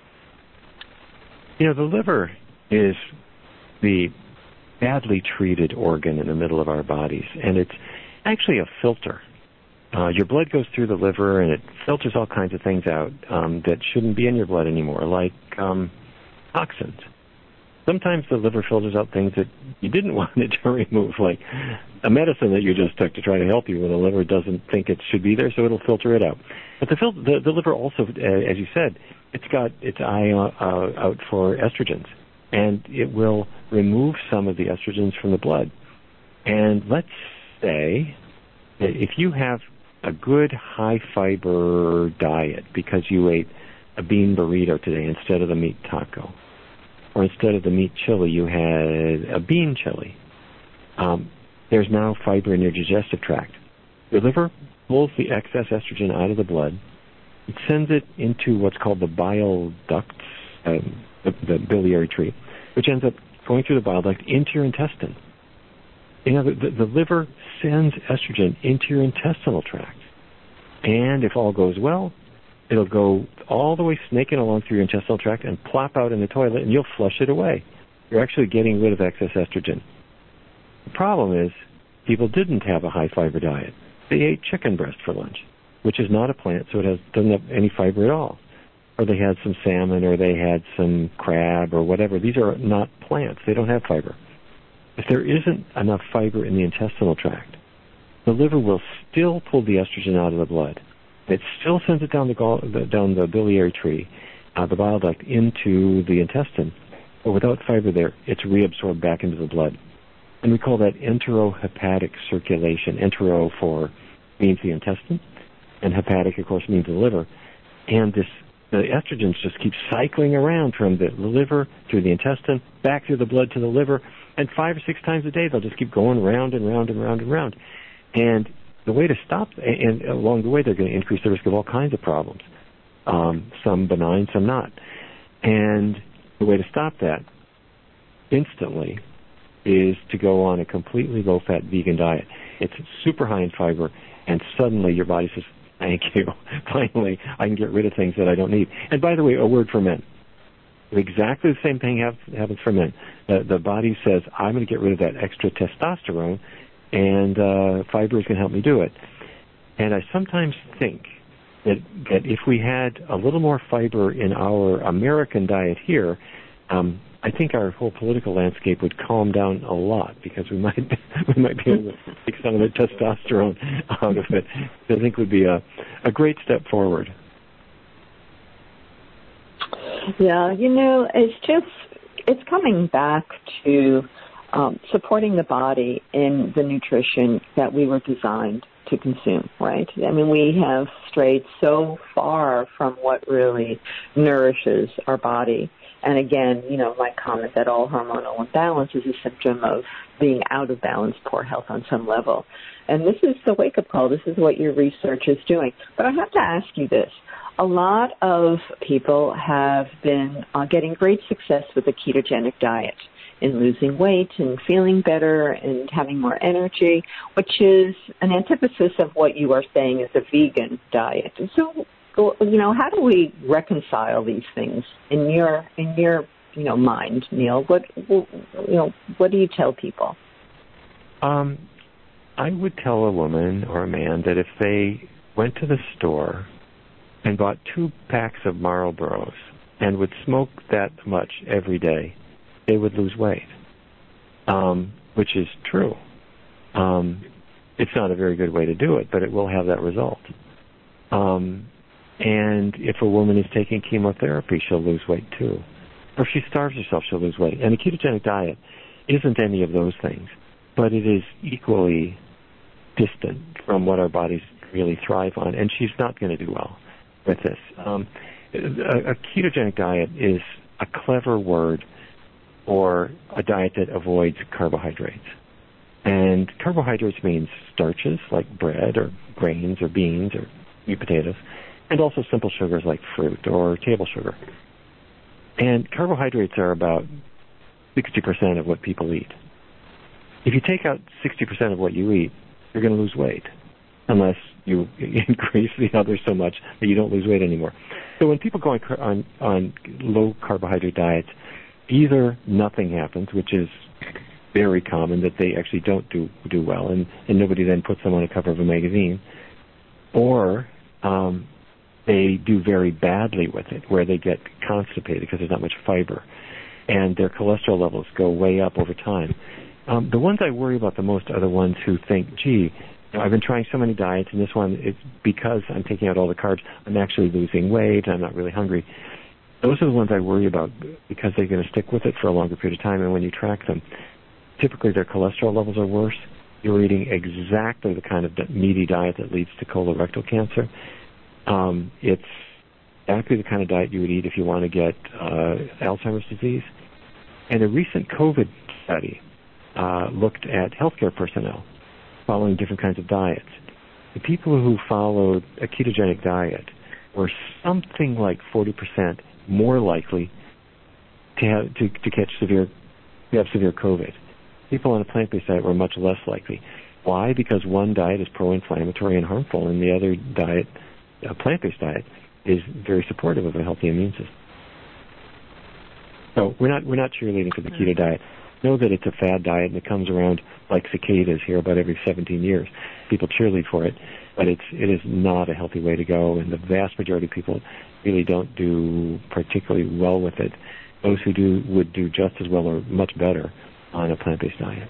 Speaker 2: You know, the liver is the badly treated organ in the middle of our bodies, and it's actually a filter. Uh, your blood goes through the liver, and it filters all kinds of things out um, that shouldn't be in your blood anymore, like um, toxins. Sometimes the liver filters out things that you didn't want it to remove, like a medicine that you just took to try to help you, where the liver doesn't think it should be there, so it'll filter it out. But the, fil- the, the liver also, uh, as you said, it's got its eye uh, out for estrogens, and it will remove some of the estrogens from the blood. And let's say that if you have a good high-fiber diet because you ate a bean burrito today instead of the meat taco, or instead of the meat chili, you had a bean chili, um, there's now fiber in your digestive tract. Your liver pulls the excess estrogen out of the blood. It sends it into what's called the bile ducts, um, the, the biliary tree, which ends up going through the bile duct into your intestine. You know, the, the, the liver sends estrogen into your intestinal tract. And if all goes well, it'll go all the way snaking along through your intestinal tract and plop out in the toilet, and you'll flush it away. You're actually getting rid of excess estrogen. The problem is people didn't have a high-fiber diet. They ate chicken breast for lunch, which is not a plant, so it has, doesn't have any fiber at all. Or they had some salmon, or they had some crab, or whatever. These are not plants. They don't have fiber. If there isn't enough fiber in the intestinal tract, the liver will still pull the estrogen out of the blood. It still sends it down the, gall, the down the biliary tree, uh, the bile duct, into the intestine. But without fiber there, it's reabsorbed back into the blood. And we call that enterohepatic circulation. Entero for means the intestine, and hepatic, of course, means the liver. And this the estrogens just keep cycling around from the liver through the intestine, back through the blood to the liver, and five or six times a day they'll just keep going round and round and round and round. And the way to stop, and along the way they're going to increase the risk of all kinds of problems, um, some benign, some not. And the way to stop that instantly is to go on a completely low-fat vegan diet. It's super high in fiber, and suddenly your body says, thank you, finally I can get rid of things that I don't need. And by the way, a word for men. Exactly the same thing happens for men. The, the body says, I'm going to get rid of that extra testosterone, and uh, fiber is going to help me do it. And I sometimes think that, that if we had a little more fiber in our American diet here, um, I think our whole political landscape would calm down a lot, because we might we might be able to take some of the testosterone out of it. I think would be a, a great step forward.
Speaker 1: Yeah, you know, it's just, it's coming back to um, supporting the body in the nutrition that we were designed to consume, right? I mean, we have strayed so far from what really nourishes our body. And again, you know, my comment that all hormonal imbalance is a symptom of being out of balance, poor health on some level. And this is the wake-up call. This is what your research is doing. But I have to ask you this. A lot of people have been uh, getting great success with the ketogenic diet in losing weight and feeling better and having more energy, which is an antithesis of what you are saying is a vegan diet. And so, you know, how do we reconcile these things in your in your you know mind, Neil? What you know? What do you tell people?
Speaker 2: Um, I would tell a woman or a man that if they went to the store and bought two packs of Marlboros and would smoke that much every day, they would lose weight, um, which is true. Um, it's not a very good way to do it, but it will have that result. Um, and if a woman is taking chemotherapy, she'll lose weight too. Or if she starves herself, she'll lose weight. And a ketogenic diet isn't any of those things, but it is equally distant from what our bodies really thrive on, and she's not going to do well with this. Um, a, a ketogenic diet is a clever word for a diet that avoids carbohydrates. And carbohydrates means starches like bread or grains or beans or sweet potatoes, and also simple sugars like fruit or table sugar. And carbohydrates are about sixty percent of what people eat. If you take out sixty percent of what you eat, you're going to lose weight, unless you increase the others so much that you don't lose weight anymore. So when people go on, on, on low carbohydrate diets, either nothing happens, which is very common, that they actually don't do do well, and, and nobody then puts them on the cover of a magazine, or um, they do very badly with it, where they get constipated because there's not much fiber, and their cholesterol levels go way up over time. Um, the ones I worry about the most are the ones who think, gee, you know, I've been trying so many diets, and this one, it's because I'm taking out all the carbs, I'm actually losing weight, I'm not really hungry. Those are the ones I worry about because they're going to stick with it for a longer period of time, and when you track them, typically their cholesterol levels are worse. You're eating exactly the kind of meaty diet that leads to colorectal cancer. Um, it's exactly the kind of diet you would eat if you want to get uh, Alzheimer's disease. And a recent COVID study uh, looked at healthcare personnel following different kinds of diets. The people who followed a ketogenic diet were something like forty percent more likely to have to, to catch severe to have severe COVID. People on a plant-based diet were much less likely. Why? Because one diet is pro-inflammatory and harmful, and the other diet, a plant-based diet, is very supportive of a healthy immune system. So we're not we're not cheerleading for the keto diet. Know that it's a fad diet, and it comes around like cicadas here about every seventeen years. People cheerlead for it, but it's it is not a healthy way to go, and the vast majority of people really don't do particularly well with it. Those who do would do just as well or much better on a plant-based diet.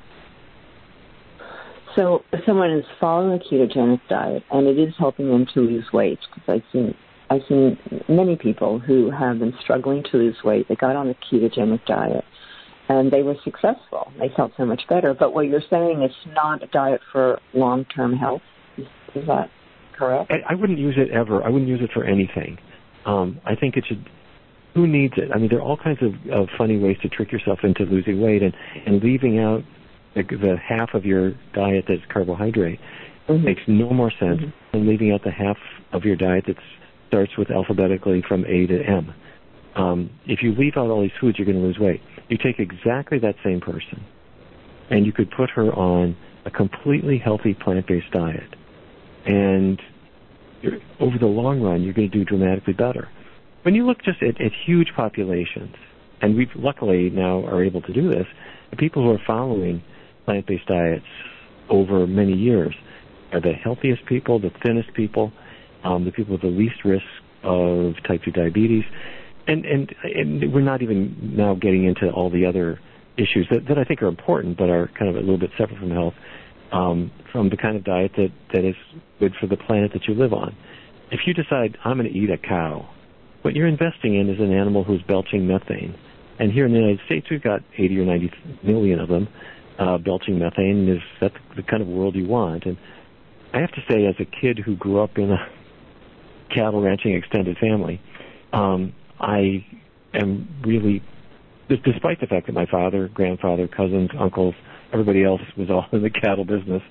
Speaker 1: So if someone is following a ketogenic diet and it is helping them to lose weight, because I've seen, I've seen many people who have been struggling to lose weight, they got on a ketogenic diet and they were successful. They felt so much better. But what you're saying is not a diet for long-term health. Is, is that correct?
Speaker 2: I, I wouldn't use it ever. I wouldn't use it for anything. Um, I think it should... Who needs it? I mean, there are all kinds of, of funny ways to trick yourself into losing weight, and, and leaving out the, the half of your diet that's carbohydrate mm-hmm. makes no more sense mm-hmm. than leaving out the half of your diet that starts with alphabetically from A to M. Um, if you leave out all these foods, you're going to lose weight. You take exactly that same person, and you could put her on a completely healthy plant-based diet, and you're, over the long run, you're going to do dramatically better. When you look just at, at huge populations, and we luckily now are able to do this, the people who are following plant-based diets over many years are the healthiest people, the thinnest people, um, the people with the least risk of type two diabetes, and, and, and we're not even now getting into all the other issues that, that I think are important but are kind of a little bit separate from health, um, from the kind of diet that, that is good for the planet that you live on. If you decide, I'm going to eat a cow, what you're investing in is an animal who's belching methane. And here in the United States, we've got eighty or ninety million of them uh, belching methane. Is that the kind of world you want? And I have to say, as a kid who grew up in a cattle ranching extended family, um, I am really, despite the fact that my father, grandfather, cousins, uncles, everybody else was all in the cattle business,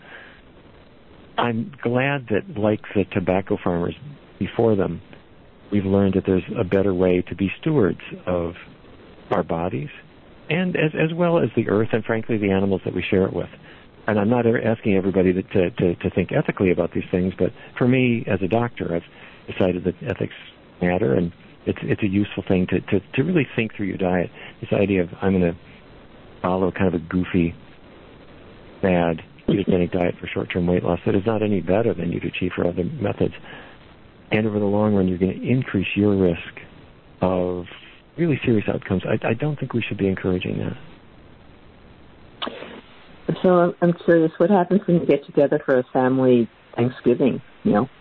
Speaker 2: I'm glad that, like the tobacco farmers before them, we've learned that there's a better way to be stewards of our bodies, and as as well as the earth and, frankly, the animals that we share it with. And I'm not asking everybody to, to, to, to think ethically about these things, but for me, as a doctor, I've decided that ethics matter, and it's it's a useful thing to, to, to really think through your diet. This idea of I'm going to follow kind of a goofy, bad ketogenic diet for short-term weight loss that is not any better than you'd achieve for other methods. And over the long run, you're going to increase your risk of really serious outcomes. I, I don't think we should be encouraging that.
Speaker 1: So I'm, I'm curious, what happens when you get together for a family Thanksgiving meal?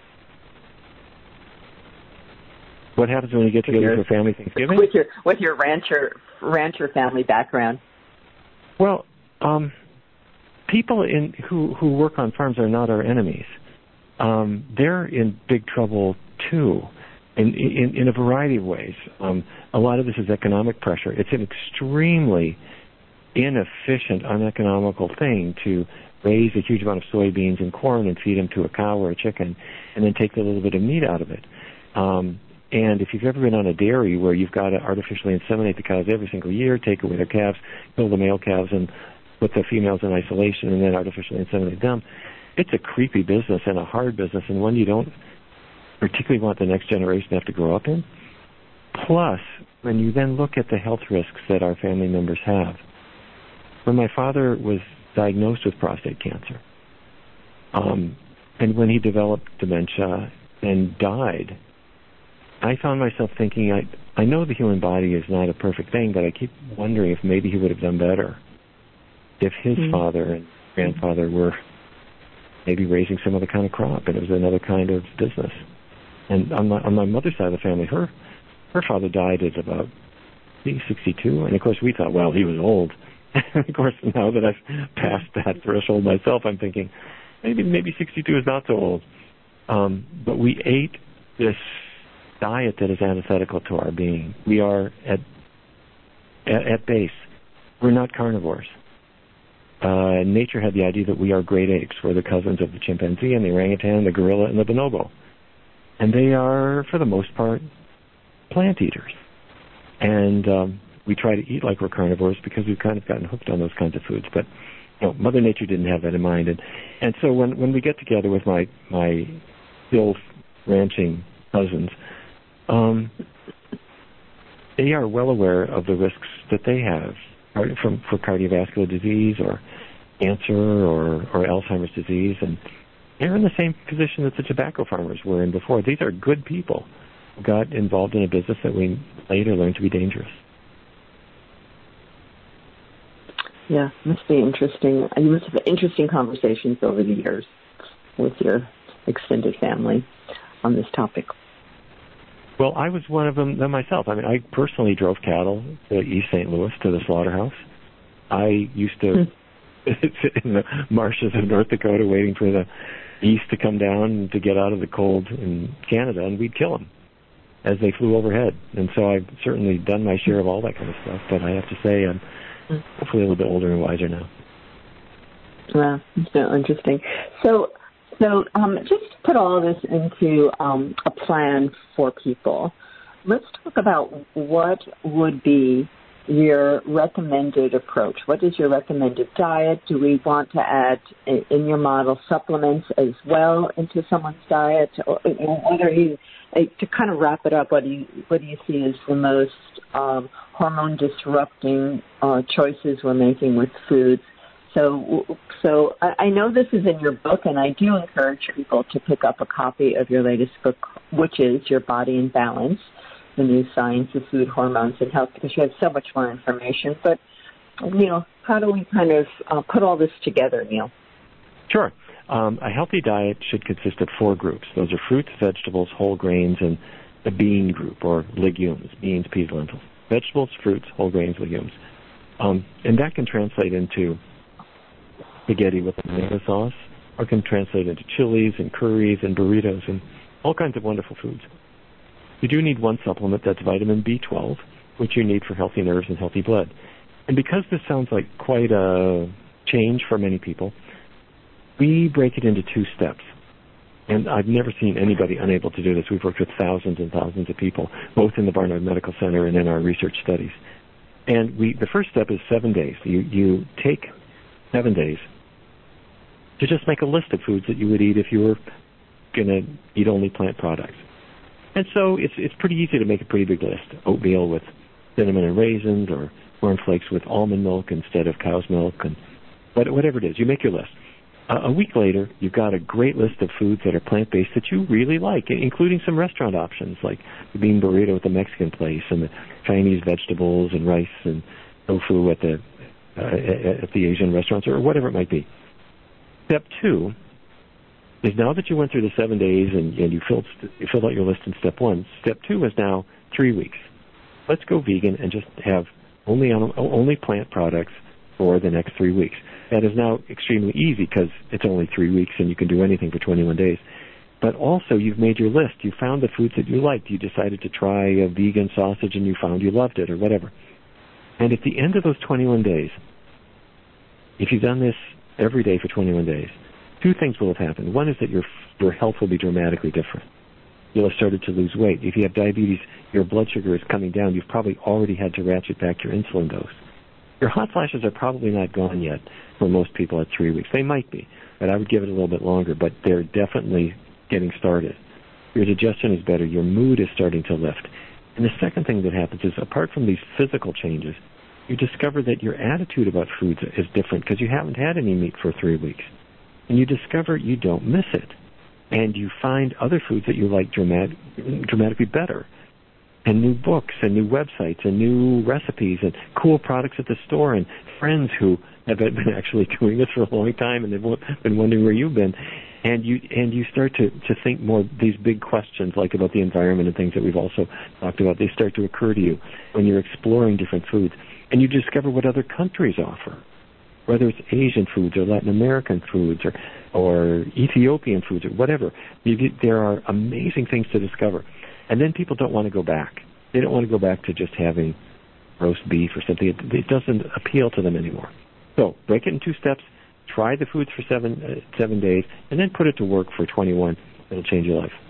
Speaker 2: What happens when you get together your, for family Thanksgiving?
Speaker 1: With your with your rancher rancher family background.
Speaker 2: Well, um, people in who who work on farms are not our enemies. Um, they're in big trouble too, in in, in a variety of ways. Um, a lot of this is economic pressure. It's an extremely inefficient, uneconomical thing to raise a huge amount of soybeans and corn and feed them to a cow or a chicken, and then take a little bit of meat out of it. Um, And if you've ever been on a dairy where you've got to artificially inseminate the cows every single year, take away their calves, kill the male calves, and put the females in isolation, and then artificially inseminate them, it's a creepy business and a hard business, and one you don't particularly want the next generation to have to grow up in. Plus, when you then look at the health risks that our family members have, when my father was diagnosed with prostate cancer, um, and when he developed dementia and died, I found myself thinking, I I know the human body is not a perfect thing, but I keep wondering if maybe he would have done better if his mm-hmm. father and grandfather were maybe raising some other kind of crop, and it was another kind of business. And on my on my mother's side of the family, her her father died at about sixty-two, and of course we thought, well, he was old. And of course, now that I've passed that threshold myself, I'm thinking maybe maybe sixty-two is not so old. Um, but we ate this diet that is antithetical to our being. We are at at, at base, we're not carnivores. Uh, nature had the idea that we are great apes. We're the cousins of the chimpanzee and the orangutan, the gorilla, and the bonobo. And they are, for the most part, plant eaters. And um, we try to eat like we're carnivores because we've kind of gotten hooked on those kinds of foods. But you know, Mother Nature didn't have that in mind. And, and so when, when we get together with my, my still ranching cousins, Um, they are well aware of the risks that they have from for cardiovascular disease or cancer or, or Alzheimer's disease, and they're in the same position that the tobacco farmers were in before. These are good people who got involved in a business that we later learned to be dangerous.
Speaker 1: Yeah, must be interesting. You must have interesting conversations over the years with your extended family on this topic.
Speaker 2: Well, I was one of them, them myself. I mean, I personally drove cattle to East Saint Louis to the slaughterhouse. I used to sit in the marshes of North Dakota waiting for the geese to come down to get out of the cold in Canada, and we'd kill them as they flew overhead. And so I've certainly done my share of all that kind of stuff, but I have to say I'm hopefully a little bit older and wiser now.
Speaker 1: Wow, it's so interesting. So, So um, just to put all this into um, a plan for people, let's talk about what would be your recommended approach. What is your recommended diet? Do we want to add, in your model, supplements as well into someone's diet? Or, what are you, to kind of wrap it up, what do you, what do you see as the most um, hormone-disrupting uh, choices we're making with foods? So, so I know this is in your book, and I do encourage people to pick up a copy of your latest book, which is Your Body in Balance, The New Science of Food, Hormones, and Health, because you have so much more information. But, you know, how do we kind of uh, put all this together, Neil?
Speaker 2: Sure. Um, a healthy diet should consist of four groups. Those are fruits, vegetables, whole grains, and the bean group, or legumes, beans, peas, lentils. Vegetables, fruits, whole grains, legumes. Um, and that can translate into spaghetti with a tomato sauce, or can translate into chilies and curries and burritos and all kinds of wonderful foods. You do need one supplement, that's vitamin B twelve, which you need for healthy nerves and healthy blood. And because this sounds like quite a change for many people, we break it into two steps. And I've never seen anybody unable to do this. We've worked with thousands and thousands of people, both in the Barnard Medical Center and in our research studies. And we, the first step is seven days. You, you take seven days to just make a list of foods that you would eat if you were going to eat only plant products. And so it's it's pretty easy to make a pretty big list. Oatmeal with cinnamon and raisins, or cornflakes with almond milk instead of cow's milk, and whatever it is, you make your list. Uh, a week later, you've got a great list of foods that are plant-based that you really like, including some restaurant options like the bean burrito at the Mexican place and the Chinese vegetables and rice and tofu at the uh, at the Asian restaurants or whatever it might be. Step two is now that you went through the seven days and, and you filled you filled out your list in step one. Step two is now three weeks. Let's go vegan and just have only only plant products for the next three weeks. That is now extremely easy because it's only three weeks and you can do anything for twenty-one days. But also, you've made your list. You found the foods that you liked. You decided to try a vegan sausage and you found you loved it or whatever. And at the end of those twenty-one days, if you've done this every day for twenty-one days, two things will have happened. One is that your your health will be dramatically different. You'll have started to lose weight. If you have diabetes, your blood sugar is coming down. You've probably already had to ratchet back your insulin dose. Your hot flashes are probably not gone yet for most people at three weeks. They might be, but I would give it a little bit longer, but they're definitely getting started. Your digestion is better. Your mood is starting to lift. And the second thing that happens is, apart from these physical changes, you discover that your attitude about foods is different because you haven't had any meat for three weeks. And you discover you don't miss it. And you find other foods that you like dramatic, dramatically better. And new books and new websites and new recipes and cool products at the store and friends who have been actually doing this for a long time and they've been wondering where you've been. And you and you start to, to think more these big questions like about the environment and things that we've also talked about. They start to occur to you when you're exploring different foods. And you discover what other countries offer, whether it's Asian foods or Latin American foods or, or Ethiopian foods or whatever. You get, there are amazing things to discover. And then people don't want to go back. They don't want to go back to just having roast beef or something. It, it doesn't appeal to them anymore. So break it in two steps. Try the foods for seven uh, seven days, and then put it to work for twenty-one. It'll change your life.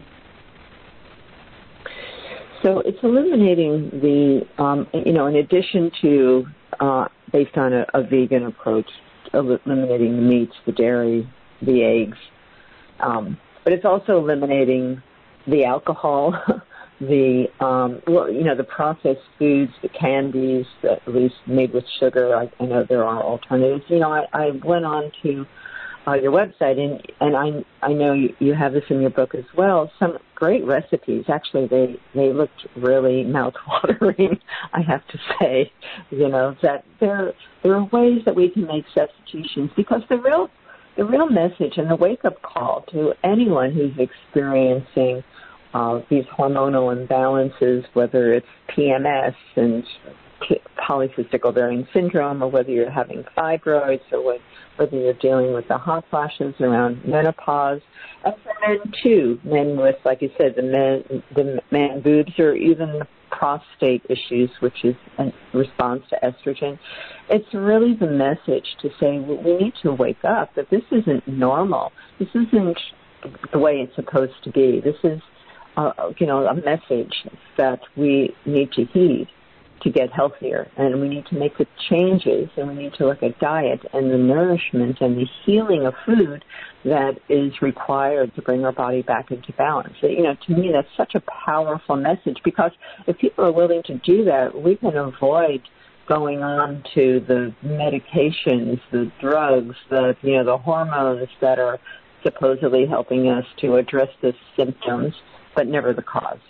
Speaker 1: So it's eliminating the, um, you know, in addition to, uh, based on a, a vegan approach, eliminating the meats, the dairy, the eggs, um, but it's also eliminating the alcohol, the, um, well, you know, the processed foods, the candies, at least made with sugar. I, I know there are alternatives. You know, I, I went on to uh, your website, and, and I, I know you, you have this in your book as well, some great recipes. Actually, they, they looked really mouth-watering, I have to say, you know, that there, there are ways that we can make substitutions, because the real, the real message and the wake-up call to anyone who's experiencing Uh, these hormonal imbalances, whether it's P M S and polycystic ovarian syndrome, or whether you're having fibroids, or whether you're dealing with the hot flashes around menopause, and for men too, men with, like you said, the men, the man boobs, or even the prostate issues, which is a response to estrogen. It's really the message to say we need to wake up, that this isn't normal. This isn't the way it's supposed to be. This is Uh, you know, a message that we need to heed to get healthier, and we need to make the changes, and we need to look at diet and the nourishment and the healing of food that is required to bring our body back into balance. You know, to me, that's such a powerful message, because if people are willing to do that, we can avoid going on to the medications, the drugs, the, you know, the hormones that are supposedly helping us to address the symptoms, but never the cause.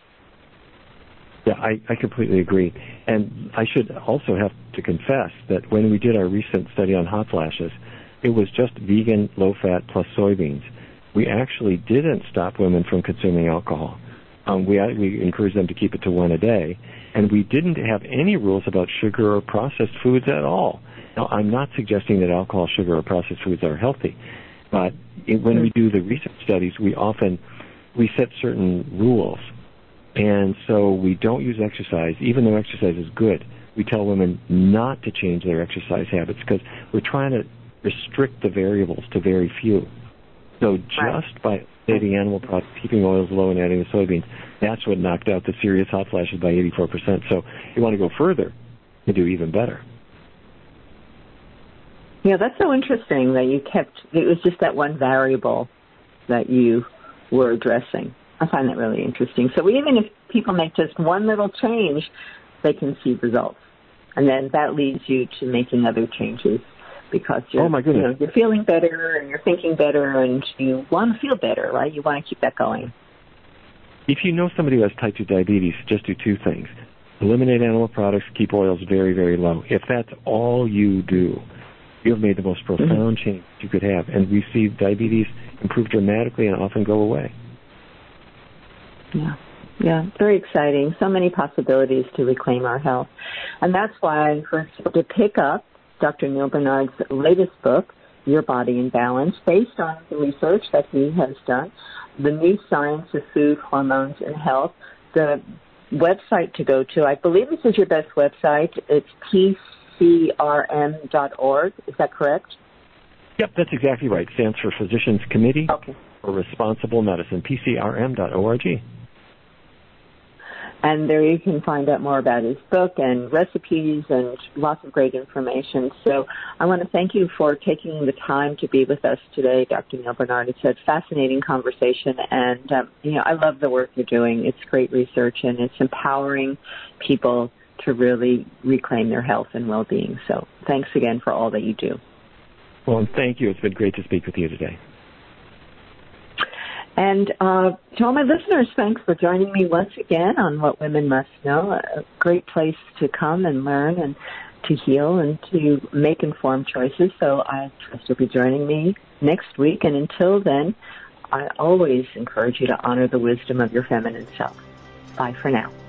Speaker 2: Yeah, I, I completely agree. And I should also have to confess that when we did our recent study on hot flashes, it was just vegan, low-fat plus soybeans. We actually didn't stop women from consuming alcohol. Um, we, we encouraged them to keep it to one a day. And we didn't have any rules about sugar or processed foods at all. Now, I'm not suggesting that alcohol, sugar, or processed foods are healthy. But it, when we do the research studies, we often... we set certain rules, and so we don't use exercise, even though exercise is good. We tell women not to change their exercise habits because we're trying to restrict the variables to very few. So just by eliminating animal products, keeping oils low, and adding the soybeans, that's what knocked out the serious hot flashes by eighty-four percent. So you want to go further and do even better.
Speaker 1: Yeah, that's so interesting that you kept, it was just that one variable that you were addressing. I find that really interesting. So even if people make just one little change, they can see results. And then that leads you to making other changes. because you're,
Speaker 2: oh my goodness.
Speaker 1: you know, you're feeling better and you're thinking better and you want to feel better, right? You want to keep that going.
Speaker 2: If you know somebody who has type two diabetes, just do two things. Eliminate animal products, keep oils very, very low. If that's all you do, you have made the most profound mm-hmm. change you could have. And we see diabetes improve dramatically and often go away.
Speaker 1: Yeah. Yeah, very exciting. So many possibilities to reclaim our health. And that's why I encourage people to pick up Doctor Neal Barnard's latest book, Your Body in Balance, based on the research that he has done, The New Science of Food, Hormones, and Health. The website to go to, I believe this is your best website. It's P C R M dot org. Is that correct?
Speaker 2: Yep, that's exactly right. It stands for Physicians Committee
Speaker 1: okay.
Speaker 2: for Responsible Medicine, P C R M dot org.
Speaker 1: And there you can find out more about his book and recipes and lots of great information. So I want to thank you for taking the time to be with us today, Doctor Neal Barnard. It's a fascinating conversation, and um, you know, I love the work you're doing. It's great research, and it's empowering people to really reclaim their health and well-being. So thanks again for all that you do.
Speaker 2: Well, thank you. It's been great to speak with you today.
Speaker 1: And uh, to all my listeners, thanks for joining me once again on What Women Must Know, a great place to come and learn and to heal and to make informed choices. So I trust you'll be joining me next week. And until then, I always encourage you to honor the wisdom of your feminine self. Bye for now.